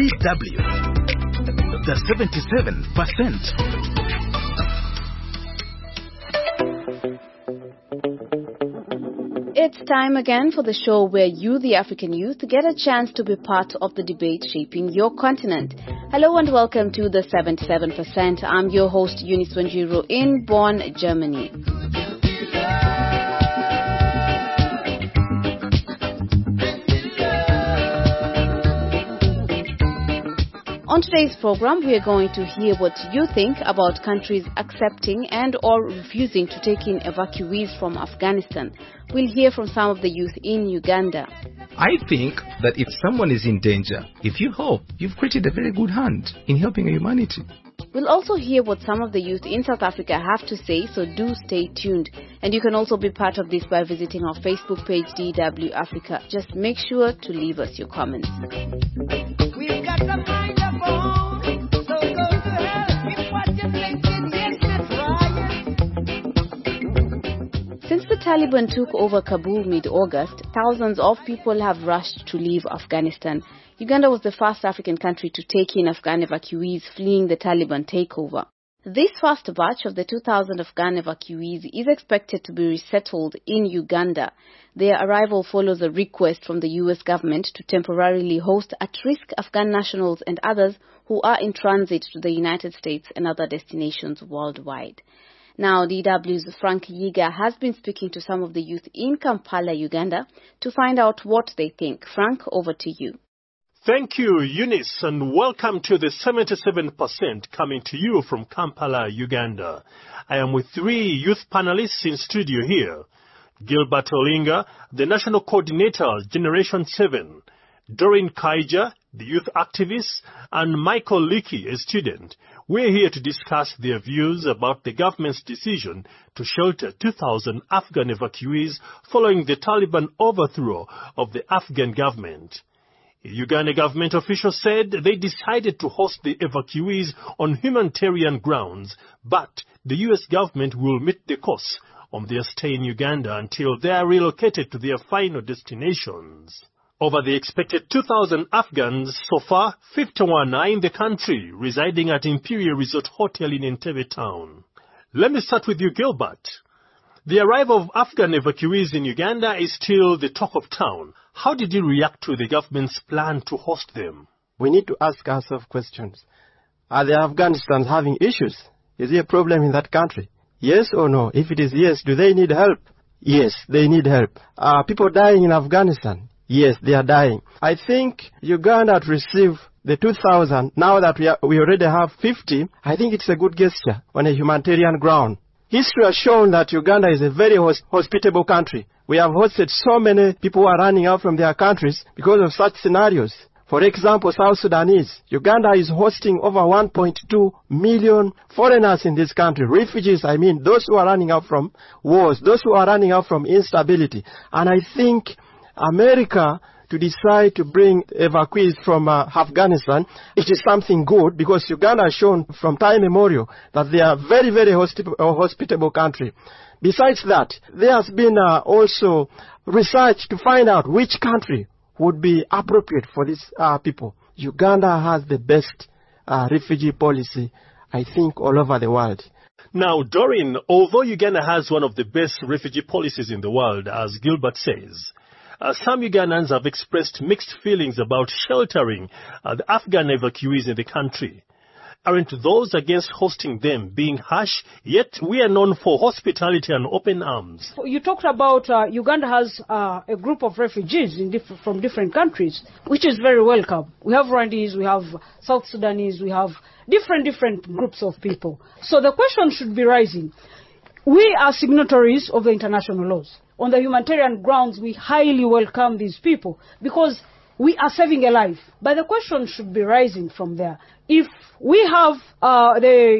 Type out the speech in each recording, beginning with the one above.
DW, the 77%. It's time again for the show where you, the African youth, get a chance to be part of the debate shaping your continent. Hello and welcome to the 77%. I'm your host, Eunice Wanjiru in Bonn, Germany. On today's program, we are going to hear what you think about countries accepting and or refusing to take in evacuees from Afghanistan. We'll hear from some of the youth in Uganda. I think that if someone is in danger, if you help, you've created a very good hand in helping humanity. We'll also hear what some of the youth in South Africa have to say, so do stay tuned. And you can also be part of this by visiting our Facebook page, DW Africa. Just make sure to leave us your comments. We've got to find a phone, so go to hell if what you're thinking is right. Since the Taliban took over Kabul mid-August, thousands of people have rushed to leave Afghanistan. Uganda was the first African country to take in Afghan evacuees fleeing the Taliban takeover. This first batch of the 2,000 Afghan evacuees is expected to be resettled in Uganda. Their arrival follows a request from the U.S. government to temporarily host at-risk Afghan nationals and others who are in transit to the United States and other destinations worldwide. Now, DW's Frank Yiga has been speaking to some of the youth in Kampala, Uganda, to find out what they think. Frank, over to you. Thank you, Eunice, and welcome to the 77% coming to you from Kampala, Uganda. I am with three youth panelists in studio here. Gilbert Olinga, the National Coordinator, Generation 7, Doreen Kaija, the youth activist, and Michael Leakey, a student. We're here to discuss their views about the government's decision to shelter 2,000 Afghan evacuees following the Taliban overthrow of the Afghan government. Uganda government officials said they decided to host the evacuees on humanitarian grounds, but the U.S. government will meet the costs of their stay in Uganda until they are relocated to their final destinations. Over the expected 2,000 Afghans, so far, 51 are in the country, residing at Imperial Resort Hotel in Entebbe town. Let me start with you, Gilbert. The arrival of Afghan evacuees in Uganda is still the talk of town. How did you react to the government's plan to host them? We need to ask ourselves questions. Are the Afghanistans having issues? Is there a problem in that country? Yes or no? If it is yes, do they need help? Yes, they need help. Are people dying in Afghanistan? Yes, they are dying. I think Uganda to receive the 2,000, now that we already have 50, I think it's a good gesture on a humanitarian ground. History has shown that Uganda is a very hospitable country. We have hosted so many people who are running out from their countries because of such scenarios. For example, South Sudanese. Uganda is hosting over 1.2 million foreigners in this country. Refugees, those who are running out from wars, those who are running out from instability. And I think America to decide to bring evacuees from Afghanistan, it is something good because Uganda has shown from time immemorial that they are very, very hospitable country. Besides that, there has been also research to find out which country would be appropriate for these people. Uganda has the best refugee policy, I think, all over the world. Now, Doreen, although Uganda has one of the best refugee policies in the world, as Gilbert says, some Ugandans have expressed mixed feelings about sheltering the Afghan evacuees in the country. Aren't those against hosting them being harsh? Yet we are known for hospitality and open arms. You talked about Uganda has a group of refugees from different countries, which is very welcome. We have Rwandese, we have South Sudanese, we have different groups of people. So the question should be rising. We are signatories of the international laws. On the humanitarian grounds, we highly welcome these people because we are saving a life. But the question should be rising from there. If we have the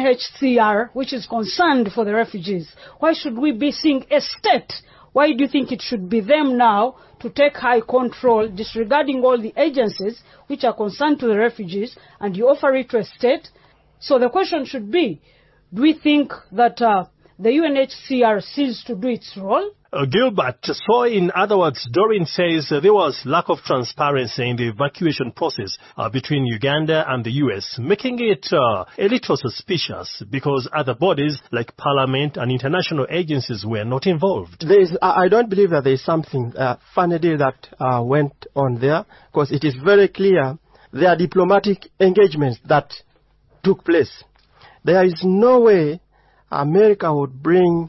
UNHCR, which is concerned for the refugees, why should we be seeing a state? Why do you think it should be them now to take high control, disregarding all the agencies which are concerned to the refugees, and you offer it to a state? So the question should be, do we think that the UNHCR ceased to do its role. Gilbert, so in other words, Doreen says there was lack of transparency in the evacuation process between Uganda and the US, making it a little suspicious because other bodies like Parliament and international agencies were not involved. I don't believe that there is something funny deal that went on there, because it is very clear there are diplomatic engagements that took place. There is no way America would bring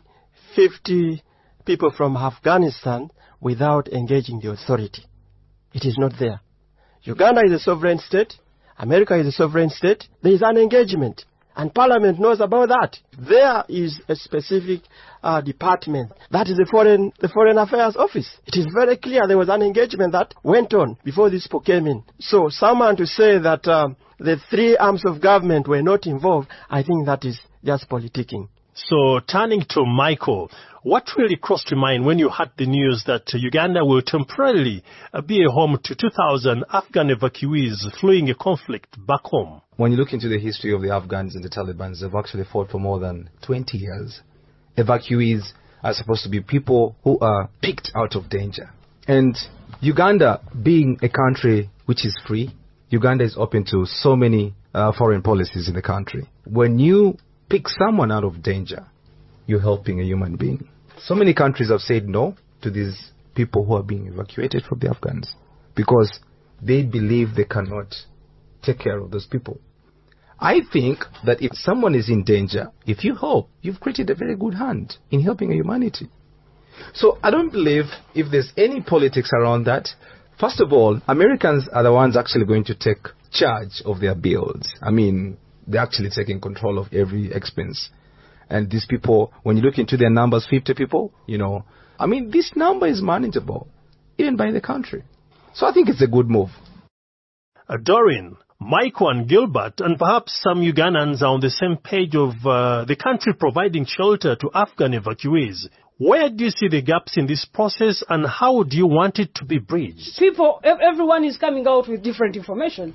50 people from Afghanistan without engaging the authority. It is not there. Uganda is a sovereign state. America is a sovereign state. There is an engagement. And Parliament knows about that. There is a specific department. That is the Foreign Affairs Office. It is very clear there was an engagement that went on before this people came in. So someone to say that the three arms of government were not involved, I think that is just politicking. So turning to Michael, what really crossed your mind when you heard the news that Uganda will temporarily be a home to 2,000 Afghan evacuees fleeing a conflict back home? When you look into the history of the Afghans and the Taliban, they've actually fought for more than 20 years. Evacuees are supposed to be people who are picked out of danger. And Uganda, being a country which is free, Uganda is open to so many foreign policies in the country. When you pick someone out of danger, you're helping a human being. So many countries have said no to these people who are being evacuated from the Afghans because they believe they cannot take care of those people. I think that if someone is in danger, if you help, you've created a very good hand in helping humanity. So I don't believe if there's any politics around that. First of all, Americans are the ones actually going to take charge of their bills. I mean, they're actually taking control of every expense. And these people, when you look into their numbers, 50 people, this number is manageable, even by the country. So I think it's a good move. Doreen, Michael and Gilbert, and perhaps some Ugandans are on the same page of the country providing shelter to Afghan evacuees. Where do you see the gaps in this process, and how do you want it to be bridged? Everyone is coming out with different information.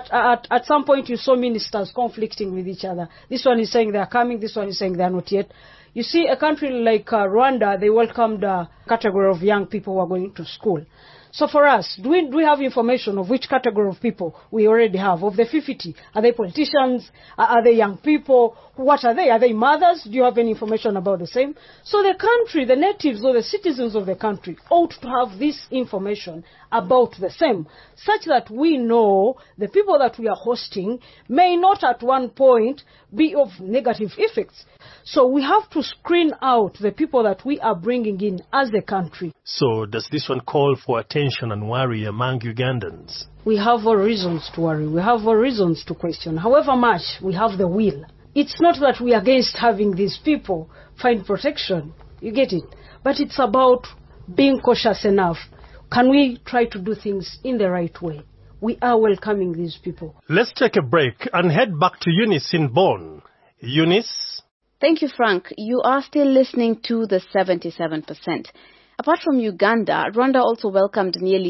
At some point, you saw ministers conflicting with each other. This one is saying they are coming, this one is saying they are not yet. You see, a country like Rwanda, they welcomed a category of young people who are going to school. So for us, do we have information of which category of people we already have? Of the 50, are they politicians? Are they young people? What are they? Are they mothers? Do you have any information about the same? So the country, the natives or the citizens of the country ought to have this information about the same, such that we know the people that we are hosting may not at one point be of negative effects. So we have to screen out the people that we are bringing in as a country. So does this one call for attention and worry among Ugandans? We have our reasons to worry. We have our reasons to question. However much we have the will. It's not that we are against having these people find protection. You get it? But it's about being cautious enough. Can we try to do things in the right way? We are welcoming these people. Let's take a break and head back to Eunice in Bonn. Eunice? Thank you, Frank. You are still listening to the 77%. Apart from Uganda, Rwanda also welcomed nearly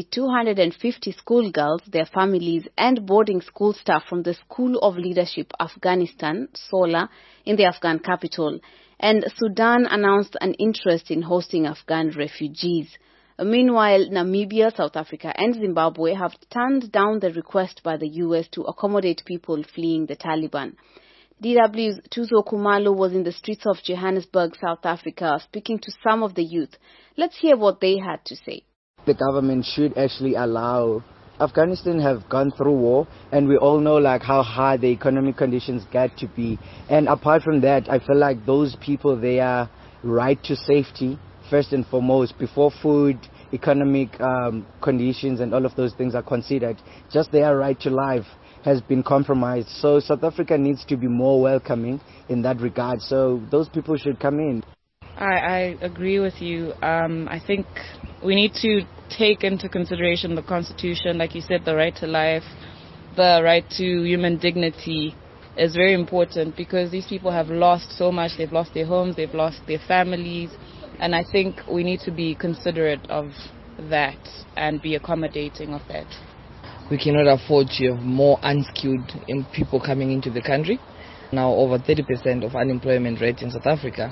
250 schoolgirls, their families, and boarding school staff from the School of Leadership Afghanistan, SOLA, in the Afghan capital. And Sudan announced an interest in hosting Afghan refugees. Meanwhile, Namibia, South Africa, and Zimbabwe have turned down the request by the U.S. to accommodate people fleeing the Taliban. DW's Tuzo Kumalo was in the streets of Johannesburg, South Africa, speaking to some of the youth. Let's hear what they had to say. The government should actually allow. Afghanistan have gone through war, and we all know how hard the economic conditions get to be. And apart from that, I feel like those people, their right to safety, first and foremost, before food, economic conditions and all of those things are considered, just their right to life has been compromised. So South Africa needs to be more welcoming in that regard. So those people should come in. I agree with you. I think we need to take into consideration the Constitution, like you said, the right to life, the right to human dignity is very important because these people have lost so much. They've lost their homes, they've lost their families, and I think we need to be considerate of that and be accommodating of that. We cannot afford to have more unskilled people coming into the country. Now over 30% of unemployment rate in South Africa.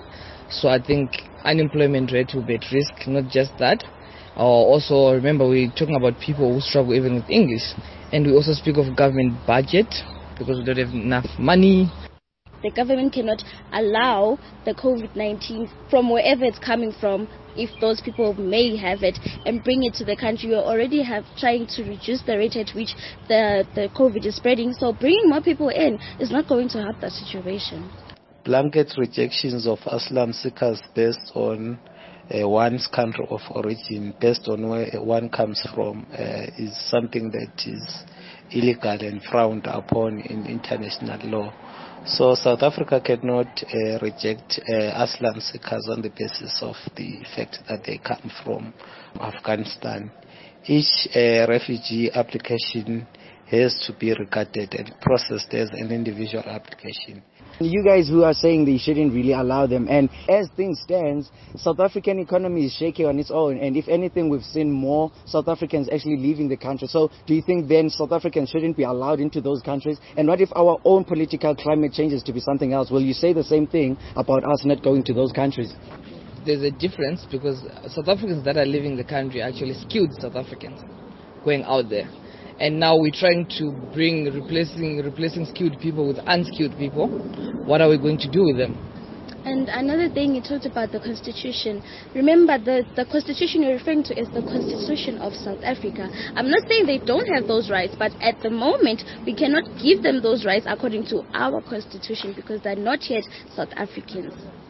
So I think unemployment rate will be at risk, not just that. Also, remember, we're talking about people who struggle even with English. And we also speak of government budget because we don't have enough money. The government cannot allow the COVID-19 from wherever it's coming from, if those people may have it, and bring it to the country. We already trying to reduce the rate at which the COVID is spreading. So bringing more people in is not going to help that situation. Blanket rejections of asylum seekers based on one's country of origin, based on where one comes from, is something that is illegal and frowned upon in international law. So South Africa cannot reject asylum seekers on the basis of the fact that they come from Afghanistan. Each refugee application has to be regarded and processed as an individual application. You guys who are saying they shouldn't really allow them, and as things stand, South African economy is shaky on its own, and if anything, we've seen more South Africans actually leaving the country. So do you think then South Africans shouldn't be allowed into those countries? And what if our own political climate changes to be something else? Will you say the same thing about us not going to those countries? There's a difference because South Africans that are leaving the country are actually skilled South Africans going out there. And now we're trying to bring replacing skilled people with unskilled people. What are we going to do with them? And another thing, you talked about the Constitution. Remember, the Constitution you're referring to is the Constitution of South Africa. I'm not saying they don't have those rights, but at the moment, we cannot give them those rights according to our Constitution because they're not yet South Africans.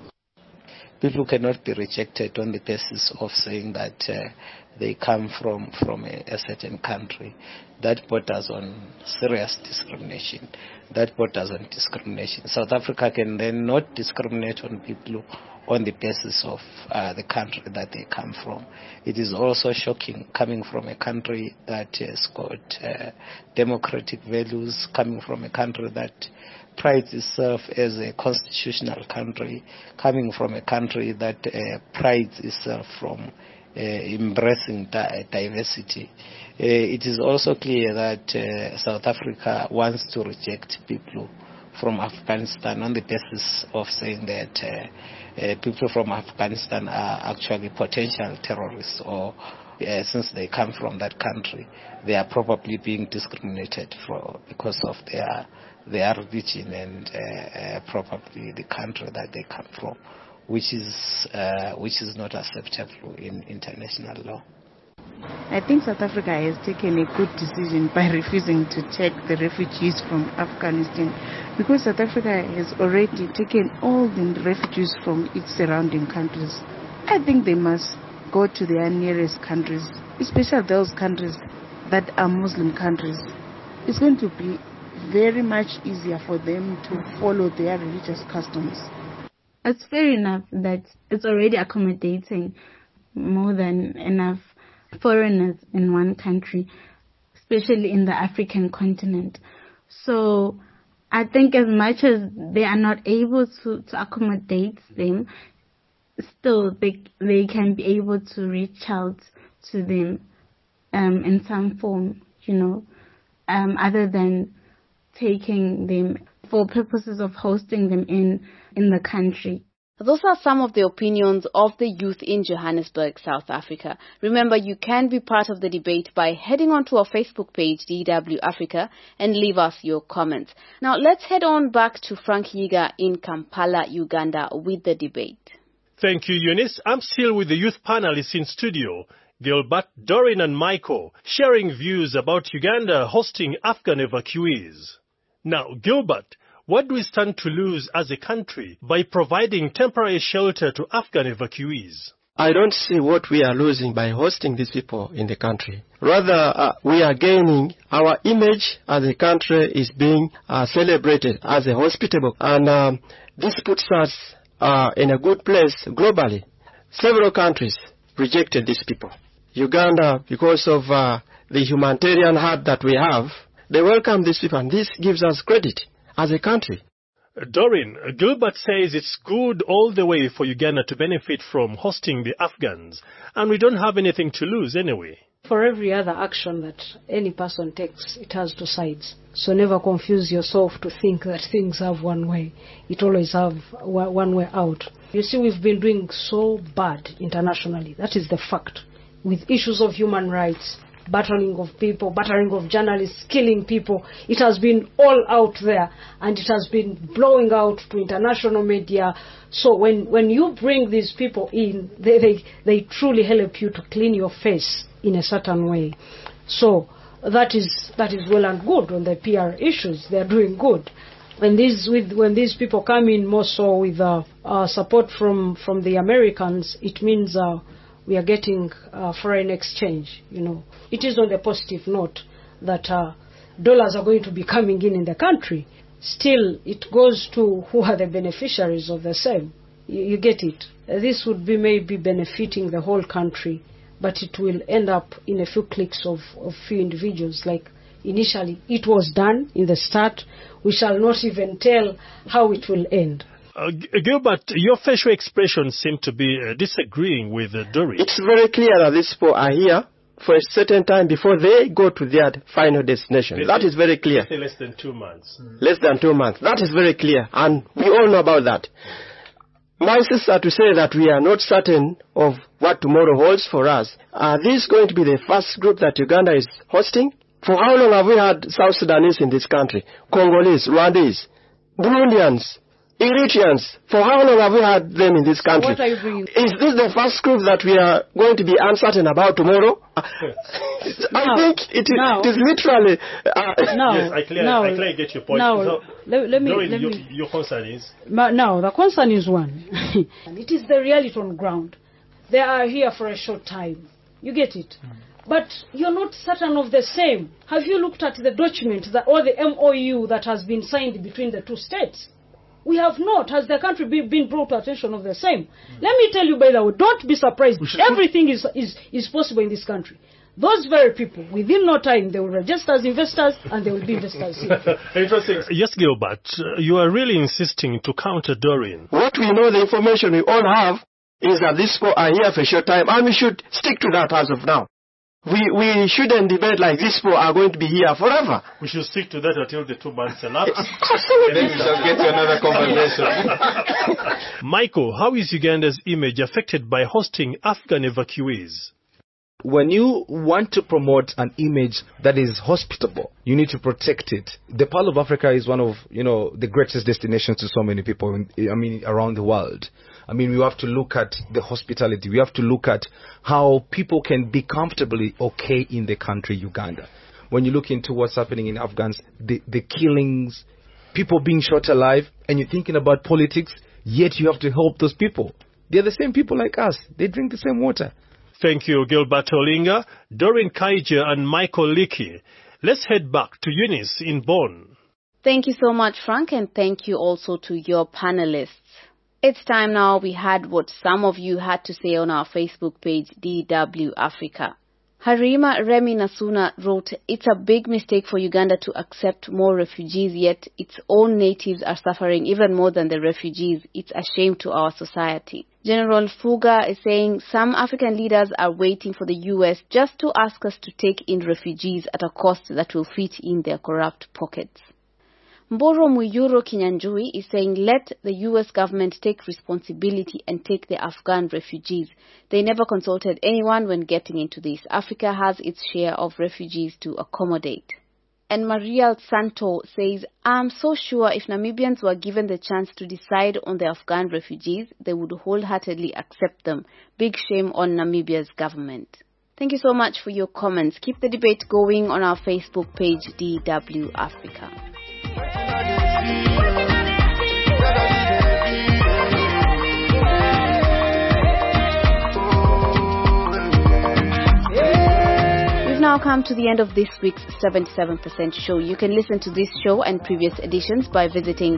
People cannot be rejected on the basis of saying that they come from a certain country. That borders on serious discrimination. That borders on discrimination. South Africa can then not discriminate on people on the basis of the country that they come from. It is also shocking coming from a country that has got democratic values, coming from a country that prides itself as a constitutional country, coming from a country that prides itself from embracing diversity. It is also clear that South Africa wants to reject people from Afghanistan on the basis of saying that people from Afghanistan are actually potential terrorists, or since they come from that country, they are probably being discriminated for because of their religion and probably the country that they come from, which is not acceptable in international law. I think South Africa has taken a good decision by refusing to take the refugees from Afghanistan, because South Africa has already taken all the refugees from its surrounding countries. I think they must go to their nearest countries, especially those countries that are Muslim countries. It's going to be very much easier for them to follow their religious customs. It's fair enough that it's already accommodating more than enough foreigners in one country, especially in the African continent. So I think as much as they are not able to accommodate them, still they can be able to reach out to them in some form, other than taking them for purposes of hosting them in the country. Those are some of the opinions of the youth in Johannesburg, South Africa. Remember, you can be part of the debate by heading onto our Facebook page, DW Africa, and leave us your comments. Now, let's head on back to Frank Yiga in Kampala, Uganda, with the debate. Thank you, Eunice. I'm still with the youth panelists in studio, Gilbert, Doreen and Michael, sharing views about Uganda hosting Afghan evacuees. Now, Gilbert, what do we stand to lose as a country by providing temporary shelter to Afghan evacuees? I don't see what we are losing by hosting these people in the country. Rather, we are gaining. Our image as a country is being celebrated as a hospitable, and this puts us in a good place globally. Several countries rejected these people. Uganda, because of the humanitarian heart that we have, they welcome these people, and this gives us credit as a country. Doreen, Gilbert says it's good all the way for Uganda to benefit from hosting the Afghans, and we don't have anything to lose anyway. For every other action that any person takes, it has two sides. So never confuse yourself to think that things have one way. It always have one way out. You see, we've been doing so bad internationally. That is the fact. With issues of human rights, battering of people, battering of journalists, killing people. It has been all out there, and it has been blowing out to international media. So when you bring these people in, they truly help you to clean your face in a certain way. So that is well and good on the PR issues. They are doing good. When these people come in more so with support from the Americans, it means we are getting foreign exchange. It is on the positive note that dollars are going to be coming in the country. Still, it goes to who are the beneficiaries of the same. You get it. This would be maybe benefiting the whole country, but it will end up in a few clicks of few individuals. Like initially, it was done in the start. We shall not even tell how it will end. Gilbert, your facial expressions seem to be disagreeing with Doreen. It's very clear that these people are here for a certain time before they go to their final destination. That is very clear. Less than 2 months. Less than 2 months. That is very clear, and we all know about that. My sister, to say that we are not certain of what tomorrow holds for us, are these going to be the first group that Uganda is hosting? For how long have we had South Sudanese in this country? Congolese, Rwandese, Burundians, Eritreans, for how long have we had them in this country? What are you bringing? Is this the first group that we are going to be uncertain about tomorrow? I think it is literally... Yes, I clearly get your point. Now, let me... Your concern is? Now, the concern is one. It is the reality on ground. They are here for a short time. You get it? But you're not certain of the same. Have you looked at the document or the MOU that has been signed between the two states? We have not. Has the country been brought to attention of the same? Let me tell you, by the way, don't be surprised. Everything is possible in this country. Those very people, within no time, they will register as investors and they will be investors here. Interesting. Yes, Gilbert, you are really insisting to counter Doreen. What we know, the information we all have, is that these people are here for a short time, and we should stick to that as of now. We shouldn't debate like these people are going to be here forever. We should stick to that until the 2 months elapse. Absolutely. And then we shall get to another conversation. Michael, how is Uganda's image affected by hosting Afghan evacuees? When you want to promote an image that is hospitable, you need to protect it. The Pearl of Africa is one of, the greatest destinations to so many people, around the world. We have to look at the hospitality. We have to look at how people can be comfortably okay in the country, Uganda. When you look into what's happening in Afghanistan, the killings, people being shot alive, and you're thinking about politics, yet you have to help those people. They're the same people like us. They drink the same water. Thank you, Gilbert Olinga, Doreen Kaija, and Michael Leakey. Let's head back to Eunice in Bonn. Thank you so much, Frank, and thank you also to your panelists. It's time now we had what some of you had to say on our Facebook page, DW Africa. Harima Remi Nasuna wrote, "It's a big mistake for Uganda to accept more refugees, yet its own natives are suffering even more than the refugees. It's a shame to our society." General Fuga is saying, "Some African leaders are waiting for the US just to ask us to take in refugees at a cost that will fit in their corrupt pockets." Mboro Muyuro Kinyanjui is saying, "Let the US government take responsibility and take the Afghan refugees. They never consulted anyone when getting into this. Africa has its share of refugees to accommodate." And Mariel Santo says, "I'm so sure if Namibians were given the chance to decide on the Afghan refugees, they would wholeheartedly accept them. Big shame on Namibia's government." Thank you so much for your comments. Keep the debate going on our Facebook page, DW Africa. We've now come to the end of this week's 77% show. You can listen to this show and previous editions by visiting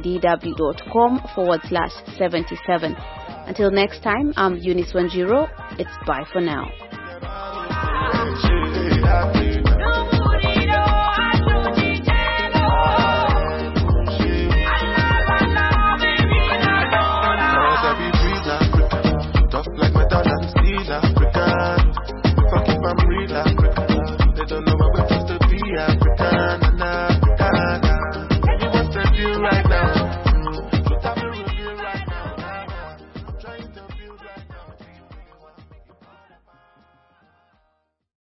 dw.com/77. Until next time, I'm Eunice Wanjiro. It's bye for now. Tough like McDonald's, African. Fuck if I'm real African.